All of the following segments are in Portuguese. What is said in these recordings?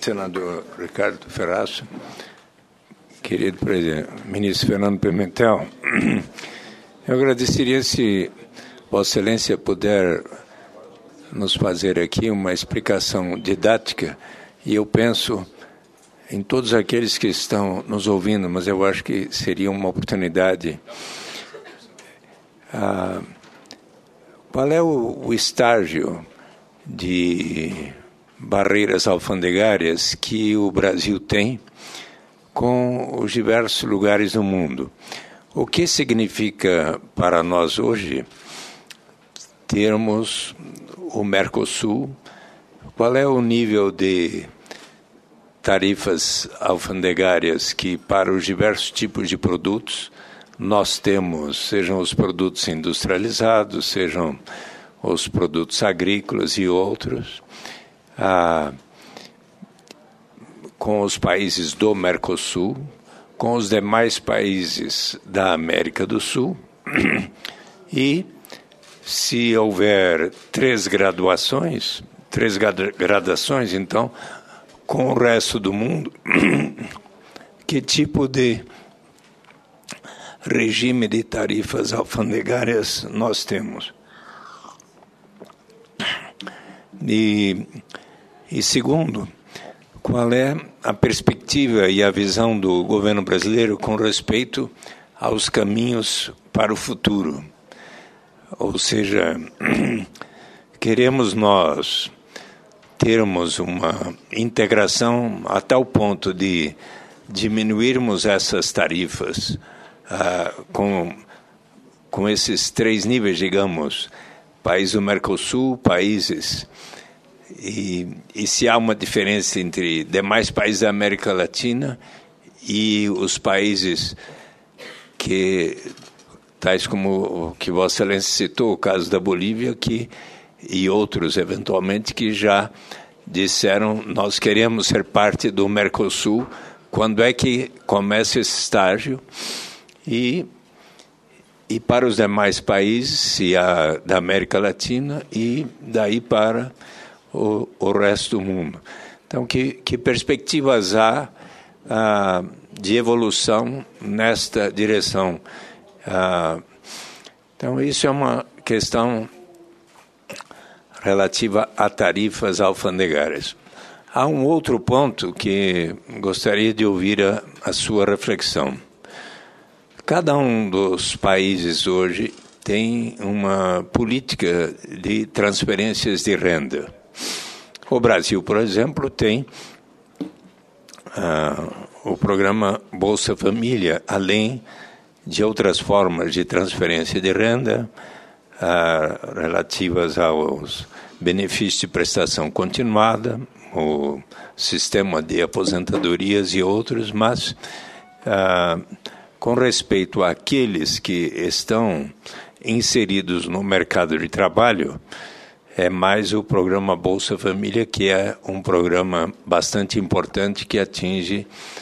senador Ricardo Ferraz, querido ministro Fernando Pimentel, eu agradeceria se Vossa Excelência puder nos fazer aqui uma explicação didática, e eu penso em todos aqueles que estão nos ouvindo, mas eu acho que seria uma oportunidade. Qual é o estágio de barreiras alfandegárias que o Brasil tem com os diversos lugares do mundo? O que significa para nós hoje termos o Mercosul? Qual é o nível de tarifas alfandegárias que, para os diversos tipos de produtos, nós temos, sejam os produtos industrializados, sejam os produtos agrícolas e outros, com os países do Mercosul, com os demais países da América do Sul, e se houver três gradações, então, com o resto do mundo, que tipo de regime de tarifas alfandegárias nós temos? E segundo, qual é a perspectiva e a visão do governo brasileiro com respeito aos caminhos para o futuro? Ou seja, queremos nós termos uma integração a tal ponto de diminuirmos essas tarifas com esses três níveis, digamos, países do Mercosul, países, e se há uma diferença entre demais países da América Latina e os países que, tais como o que Vossa Excelência citou, o caso da Bolívia, e outros, eventualmente, que já disseram: nós queremos ser parte do Mercosul. Quando é que começa esse estágio? E para os demais países, se há da América Latina, e daí para o resto do mundo. Então, que perspectivas há de evolução nesta direção? Então, isso é uma questão relativa a tarifas alfandegárias. Há um outro ponto que gostaria de ouvir a sua reflexão. Cada um dos países hoje tem uma política de transferências de renda. O Brasil, por exemplo, tem o programa Bolsa Família, além de outras formas de transferência de renda relativas aos benefícios de prestação continuada, o sistema de aposentadorias e outros, mas com respeito àqueles que estão inseridos no mercado de trabalho, é mais o programa Bolsa Família, que é um programa bastante importante que atinge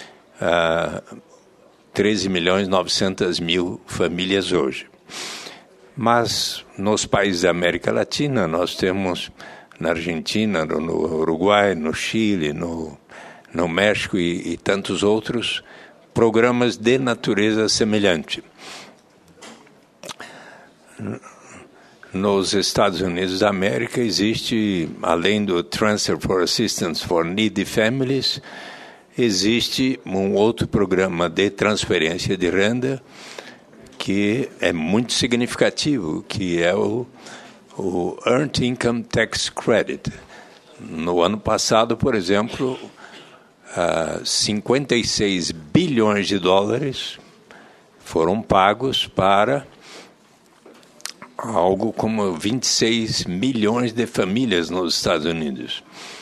13.900.000 famílias hoje. Mas nos países da América Latina, nós temos na Argentina, no Uruguai, no Chile, no México e tantos outros programas de natureza semelhante. Nos Estados Unidos da América existe, além do Transfer for Assistance for Needy Families, existe um outro programa de transferência de renda que é muito significativo, que é o Earned Income Tax Credit. No ano passado, por exemplo, 56 bilhões de dólares foram pagos para algo como 26 milhões de famílias nos Estados Unidos.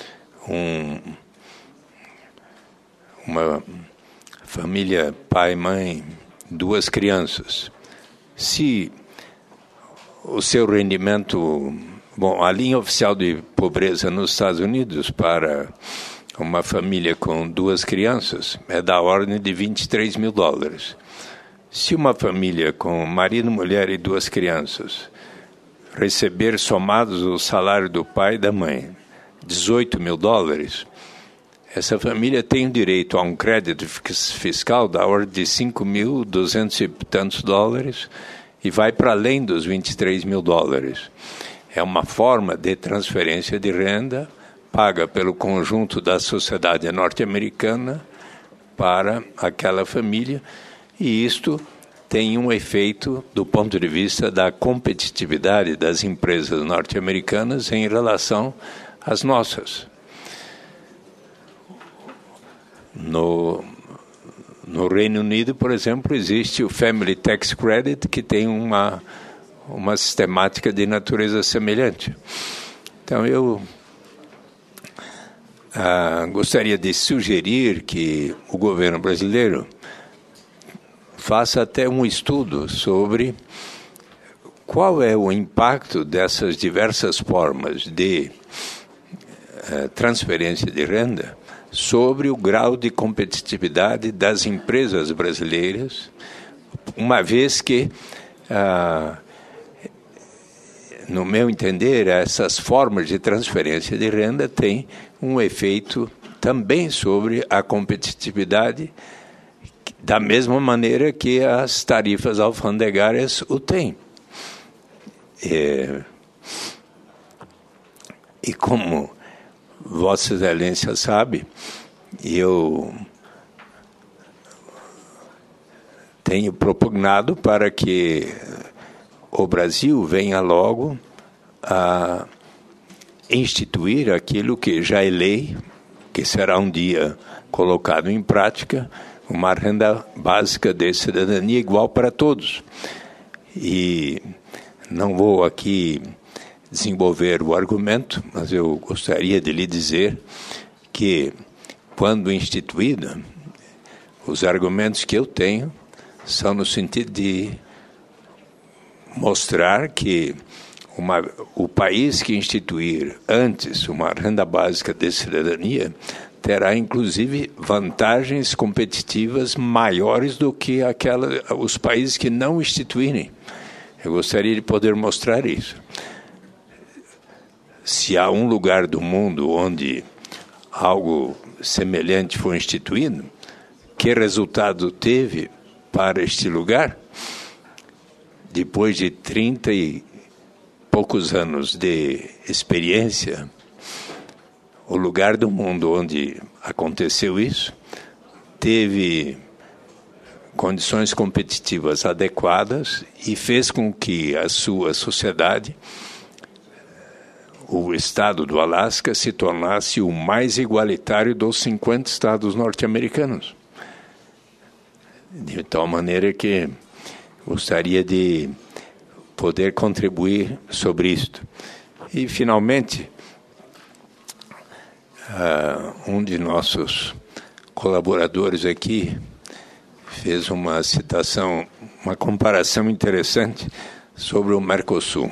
Uma família, pai, mãe, 2 crianças. Se o seu rendimento... Bom, a linha oficial de pobreza nos Estados Unidos para uma família com 2 crianças é da ordem de 23 mil dólares. Se uma família com marido, mulher e 2 crianças receber somados o salário do pai e da mãe 18 mil dólares, essa família tem direito a um crédito fiscal da ordem de $5.200 e tantos e vai para além dos $23.000. É uma forma de transferência de renda paga pelo conjunto da sociedade norte-americana para aquela família, e isto tem um efeito do ponto de vista da competitividade das empresas norte-americanas em relação às nossas. No Reino Unido, por exemplo, existe o Family Tax Credit, que tem uma sistemática de natureza semelhante. Então, eu gostaria de sugerir que o governo brasileiro faça até um estudo sobre qual é o impacto dessas diversas formas de transferência de renda sobre o grau de competitividade das empresas brasileiras, uma vez que, no meu entender, essas formas de transferência de renda têm um efeito também sobre a competitividade, da mesma maneira que as tarifas alfandegárias o têm. E como Vossa Excelência sabe, eu tenho propugnado para que o Brasil venha logo a instituir aquilo que já é lei, que será um dia colocado em prática, uma renda básica de cidadania igual para todos. E não vou aqui desenvolver o argumento, mas eu gostaria de lhe dizer que, quando instituída, os argumentos que eu tenho são no sentido de mostrar que o país que instituir antes uma renda básica de cidadania terá, inclusive, vantagens competitivas maiores do que os países que não instituírem. Eu gostaria de poder mostrar isso. Se há um lugar do mundo onde algo semelhante foi instituído, que resultado teve para este lugar? Depois de 30 e poucos anos de experiência, o lugar do mundo onde aconteceu isso teve condições competitivas adequadas e fez com que a sua sociedade, o estado do Alasca, se tornasse o mais igualitário dos 50 estados norte-americanos. De tal maneira que gostaria de poder contribuir sobre isto. E, finalmente, um de nossos colaboradores aqui fez uma citação, uma comparação interessante sobre o Mercosul.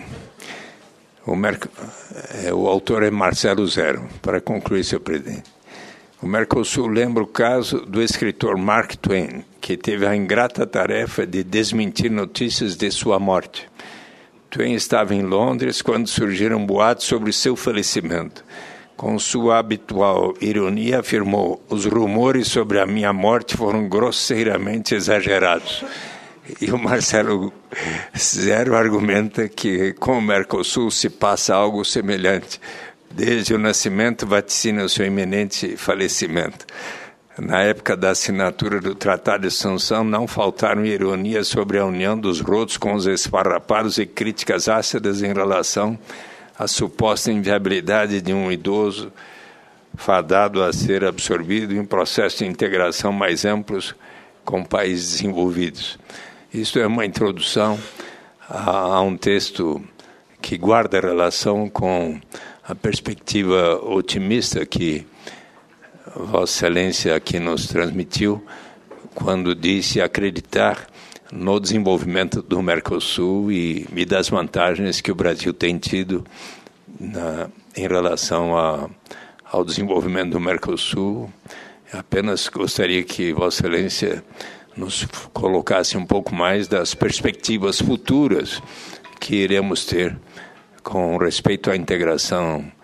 O autor é Marcelo Zero. Para concluir, senhor presidente. O Mercosul lembra o caso do escritor Mark Twain, que teve a ingrata tarefa de desmentir notícias de sua morte. Twain estava em Londres quando surgiram boatos sobre seu falecimento. Com sua habitual ironia, afirmou: os rumores sobre a minha morte foram grosseiramente exagerados. E o Marcelo Zero argumenta que com o Mercosul se passa algo semelhante. Desde o nascimento vaticina o seu iminente falecimento. Na época da assinatura do Tratado de Assunção, não faltaram ironias sobre a união dos rotos com os esfarrapados e críticas ácidas em relação à suposta inviabilidade de um idoso fadado a ser absorvido em um processo de integração mais amplos com países desenvolvidos. Isto é uma introdução a um texto que guarda relação com a perspectiva otimista que Vossa Excelência aqui nos transmitiu quando disse acreditar no desenvolvimento do Mercosul e das vantagens que o Brasil tem tido em relação ao desenvolvimento do Mercosul. Apenas gostaria que Vossa Excelência nos colocasse um pouco mais das perspectivas futuras que iremos ter com respeito à integração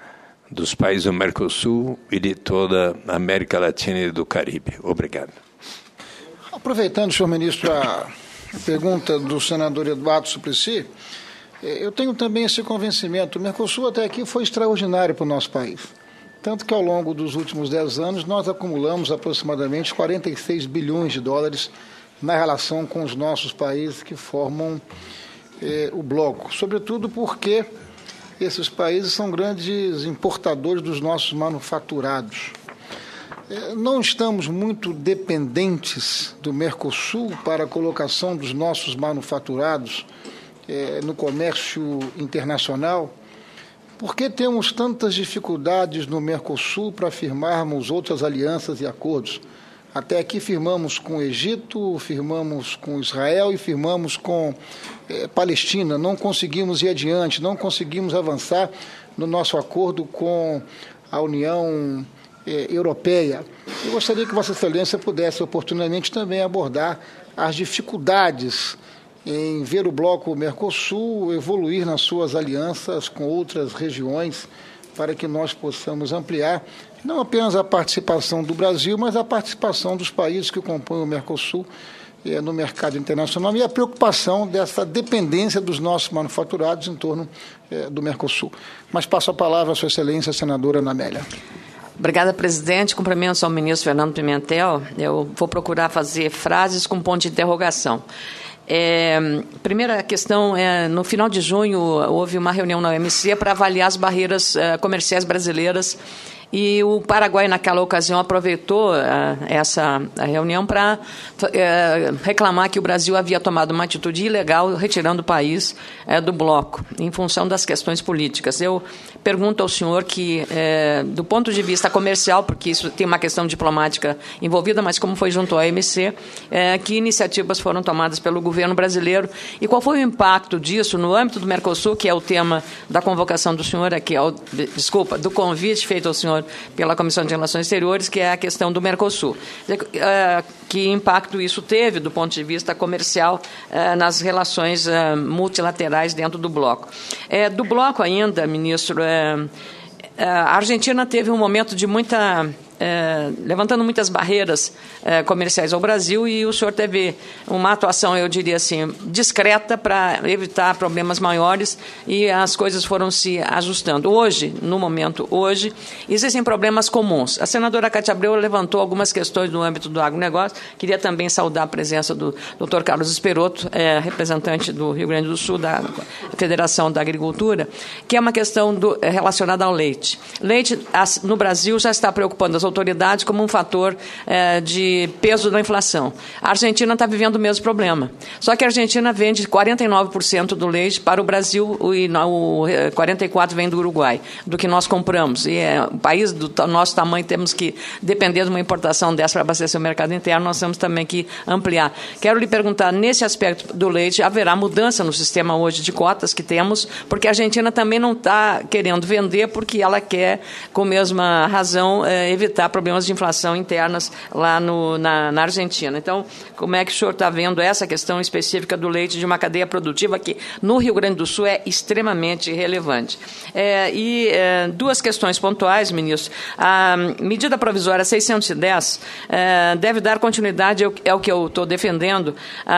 dos países do Mercosul e de toda a América Latina e do Caribe. Obrigado. Aproveitando, senhor ministro, a pergunta do senador Eduardo Suplicy, eu tenho também esse convencimento. O Mercosul até aqui foi extraordinário para o nosso país. Tanto que ao longo dos últimos 10 anos nós acumulamos aproximadamente 46 bilhões de dólares na relação com os nossos países que formam o bloco. Sobretudo porque esses países são grandes importadores dos nossos manufaturados. Não estamos muito dependentes do Mercosul para a colocação dos nossos manufaturados no comércio internacional. Por que temos tantas dificuldades no Mercosul para firmarmos outras alianças e acordos? Até aqui firmamos com o Egito, firmamos com Israel e firmamos com Palestina. Não conseguimos ir adiante, não conseguimos avançar no nosso acordo com a União Europeia. Eu gostaria que Vossa Excelência pudesse oportunamente também abordar as dificuldades em ver o bloco Mercosul evoluir nas suas alianças com outras regiões para que nós possamos ampliar não apenas a participação do Brasil, mas a participação dos países que compõem o Mercosul no mercado internacional e a preocupação dessa dependência dos nossos manufaturados em torno do Mercosul. Mas passo a palavra à Sua Excelência, a senadora Ana Amélia. Obrigada, presidente. Cumprimentos ao ministro Fernando Pimentel. Eu vou procurar fazer frases com ponto de interrogação. Primeira questão, no final de junho houve uma reunião na OMC para avaliar as barreiras comerciais brasileiras e o Paraguai, naquela ocasião, aproveitou essa reunião para reclamar que o Brasil havia tomado uma atitude ilegal, retirando o país do bloco, em função das questões políticas. Eu pergunto ao senhor que, do ponto de vista comercial, porque isso tem uma questão diplomática envolvida, mas como foi junto à OMC, que iniciativas foram tomadas pelo governo brasileiro e qual foi o impacto disso no âmbito do Mercosul, que é o tema da convocação do senhor aqui, do convite feito ao senhor pela Comissão de Relações Exteriores, que é a questão do Mercosul. Que impacto isso teve do ponto de vista comercial nas relações multilaterais dentro do bloco. Do bloco ainda, ministro, a Argentina teve um momento de levantando muitas barreiras comerciais ao Brasil e o senhor teve uma atuação, eu diria assim, discreta para evitar problemas maiores e as coisas foram se ajustando. Hoje, no momento hoje, existem problemas comuns. A senadora Cátia Abreu levantou algumas questões no âmbito do agronegócio. Queria também saudar a presença do Dr. Carlos Esperotto, representante do Rio Grande do Sul, da Federação da Agricultura, que é uma questão relacionada ao leite. Leite, no Brasil, já está preocupando as autoridades como um fator de peso da inflação. A Argentina está vivendo o mesmo problema. Só que a Argentina vende 49% do leite para o Brasil e 44% vem do Uruguai, do que nós compramos. E um país do nosso tamanho, temos que depender de uma importação dessa para abastecer o mercado interno, nós temos também que ampliar. Quero lhe perguntar, nesse aspecto do leite, haverá mudança no sistema hoje de cotas que temos, porque a Argentina também não está querendo vender porque ela quer, com a mesma razão, evitar problemas de inflação internas lá na Argentina. Então, como é que o senhor está vendo essa questão específica do leite de uma cadeia produtiva que no Rio Grande do Sul é extremamente relevante? Duas questões pontuais, ministro. A medida provisória 610 deve dar continuidade, é o que eu estou defendendo,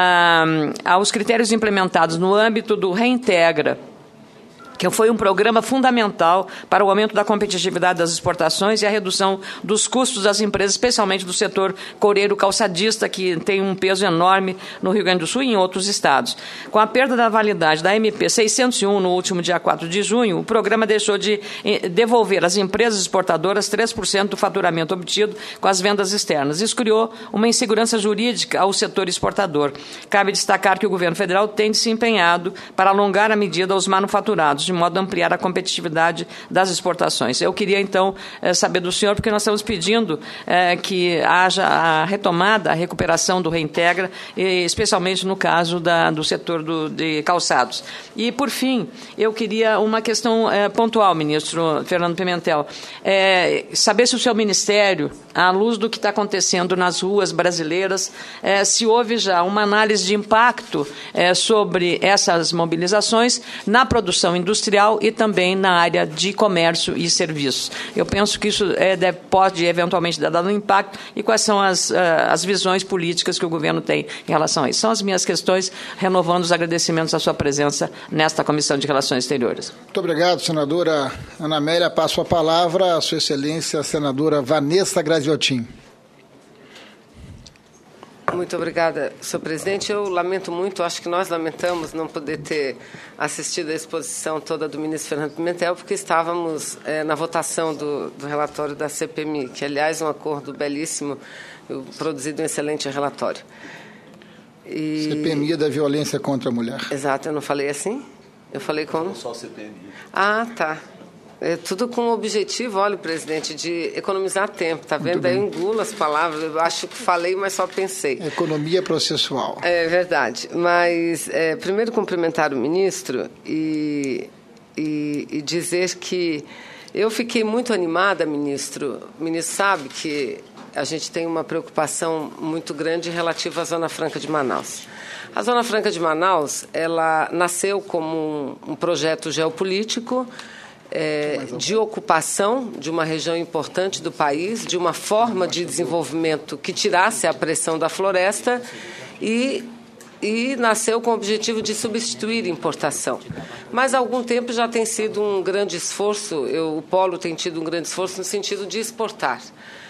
aos critérios implementados no âmbito do Reintegra, que foi um programa fundamental para o aumento da competitividade das exportações e a redução dos custos das empresas, especialmente do setor coureiro calçadista, que tem um peso enorme no Rio Grande do Sul e em outros estados. Com a perda da validade da MP 601 no último dia 4 de junho, o programa deixou de devolver às empresas exportadoras 3% do faturamento obtido com as vendas externas. Isso criou uma insegurança jurídica ao setor exportador. Cabe destacar que o governo federal tem se empenhado para alongar a medida aos manufaturados, de modo a ampliar a competitividade das exportações. Eu queria, então, saber do senhor, porque nós estamos pedindo que haja a retomada, a recuperação do Reintegra, especialmente no caso do setor de calçados. E, por fim, eu queria uma questão pontual, ministro Fernando Pimentel. Saber se o seu ministério à luz do que está acontecendo nas ruas brasileiras, se houve já uma análise de impacto sobre essas mobilizações na produção industrial e também na área de comércio e serviços. Eu penso que isso pode eventualmente dar um impacto, e quais são as visões políticas que o governo tem em relação a isso. São as minhas questões, renovando os agradecimentos à sua presença nesta Comissão de Relações Exteriores. Muito obrigado, senadora Ana Amélia. Passo a palavra à sua excelência, a senadora Vanessa Graziotin. Muito obrigada, senhor presidente. Eu lamento muito, acho que nós lamentamos não poder ter assistido à exposição toda do ministro Fernando Pimentel, porque estávamos na votação do relatório da CPMI, que, aliás, é um acordo belíssimo, produzido um excelente relatório. CPMI da violência contra a mulher. Exato, eu não falei assim? Eu falei como? Só CPMI. Ah, tá. É tudo com o objetivo, olha, presidente, de economizar tempo, tá vendo? Aí eu engulo as palavras, eu acho que falei, mas só pensei. Economia processual. É verdade, mas primeiro cumprimentar o ministro e dizer que eu fiquei muito animada, ministro. O ministro sabe que a gente tem uma preocupação muito grande relativa à Zona Franca de Manaus. A Zona Franca de Manaus, ela nasceu como um projeto geopolítico de ocupação de uma região importante do país, de uma forma de desenvolvimento que tirasse a pressão da floresta e nasceu com o objetivo de substituir importação. Mas há algum tempo já tem sido um grande esforço, o Polo tem tido um grande esforço no sentido de exportar.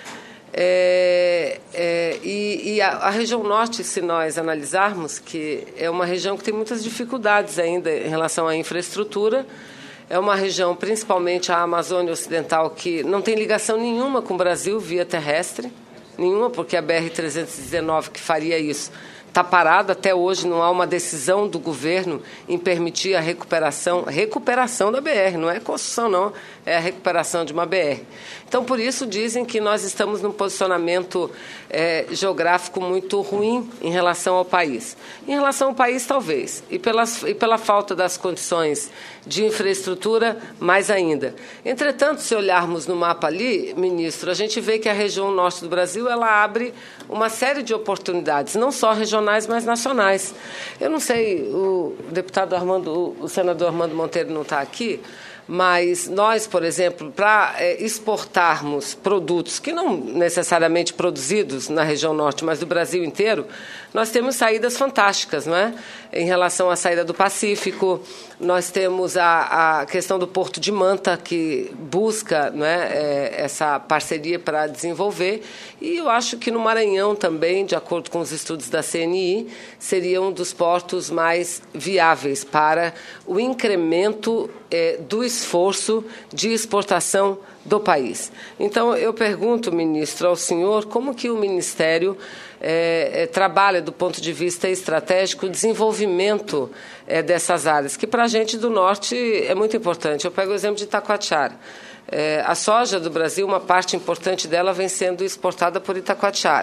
A região norte, se nós analisarmos, que é uma região que tem muitas dificuldades ainda em relação à infraestrutura, é uma região, principalmente a Amazônia Ocidental, que não tem ligação nenhuma com o Brasil via terrestre, nenhuma, porque a BR-319 que faria isso está parada até hoje, não há uma decisão do governo em permitir a recuperação da BR, não é construção não, é a recuperação de uma BR. Então, por isso, dizem que nós estamos num posicionamento geográfico muito ruim em relação ao país. Em relação ao país, talvez, e pela falta das condições de infraestrutura, mais ainda. Entretanto, se olharmos no mapa ali, ministro, a gente vê que a região norte do Brasil ela abre uma série de oportunidades, não só regionais, mas nacionais. Eu não sei, o senador Armando Monteiro não está aqui, mas nós, por exemplo, para exportarmos produtos que não necessariamente produzidos na região norte, mas do Brasil inteiro, nós temos saídas fantásticas, não é? Em relação à saída do Pacífico, nós temos a questão do Porto de Manta, que busca, não é, essa parceria para desenvolver, e eu acho que no Maranhão também, de acordo com os estudos da CNI, seria um dos portos mais viáveis para o incremento do esforço de exportação do país. Então, eu pergunto, ministro, ao senhor, como que o Ministério trabalha do ponto de vista estratégico o desenvolvimento dessas áreas, que para a gente do Norte é muito importante. Eu pego o exemplo de Itacoatiara. A soja do Brasil, uma parte importante dela vem sendo exportada por Itacoatiara.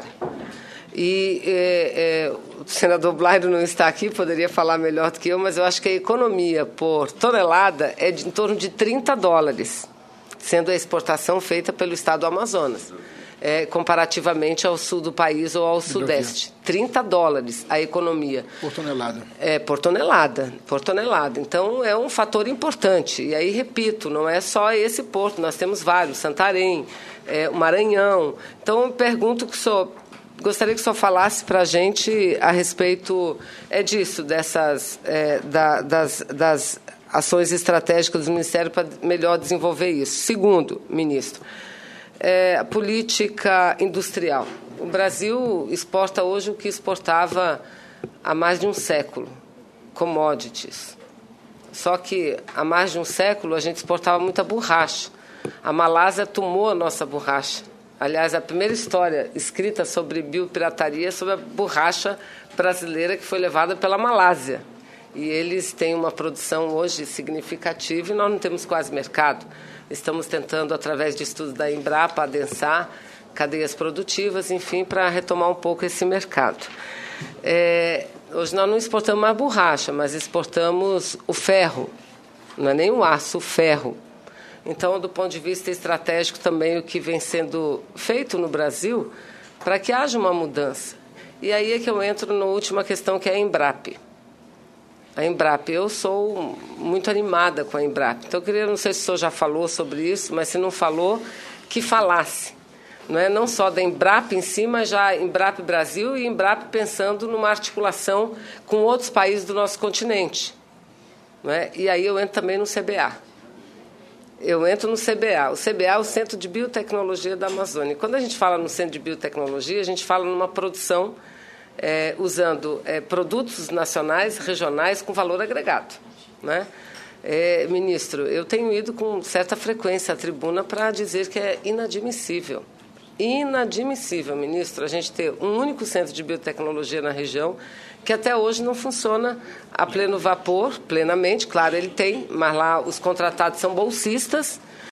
E o senador Blairo não está aqui, poderia falar melhor do que eu, mas eu acho que a economia por tonelada é em torno de $30, sendo a exportação feita pelo estado do Amazonas, comparativamente ao sul do país ou ao sudeste. $30 a economia. Por tonelada. Por tonelada. Então, é um fator importante. E aí, repito, não é só esse porto, nós temos vários, Santarém, o Maranhão. Então, eu pergunto que o senhor... Gostaria que o senhor falasse para a gente a respeito disso, das ações estratégicas do Ministério para melhor desenvolver isso. Segundo, ministro, a política industrial. O Brasil exporta hoje o que exportava há mais de um século, commodities. Só que há mais de um século a gente exportava muita borracha. A Malásia tomou a nossa borracha. Aliás, a primeira história escrita sobre biopirataria é sobre a borracha brasileira que foi levada pela Malásia. E eles têm uma produção hoje significativa e nós não temos quase mercado. Estamos tentando, através de estudos da Embrapa, adensar cadeias produtivas, enfim, para retomar um pouco esse mercado. Hoje nós não exportamos mais borracha, mas exportamos o ferro. Não é nem o aço, o ferro. Então, do ponto de vista estratégico também, o que vem sendo feito no Brasil para que haja uma mudança. E aí é que eu entro na última questão, que é a Embrapa. A Embrapa, eu sou muito animada com a Embrapa. Então, eu queria, não sei se o senhor já falou sobre isso, mas se não falou, que falasse. Não só da Embrapa em si, mas já Embrapa Brasil e Embrapa pensando numa articulação com outros países do nosso continente. E aí eu entro também no CBA. Eu entro no CBA. O CBA é o Centro de Biotecnologia da Amazônia. Quando a gente fala no Centro de Biotecnologia, a gente fala numa produção usando produtos nacionais, regionais, com valor agregado. Ministro, eu tenho ido com certa frequência à tribuna para dizer que é inadmissível. Inadmissível, ministro, a gente ter um único centro de biotecnologia na região que até hoje não funciona a pleno vapor, plenamente, claro, ele tem, mas lá os contratados são bolsistas,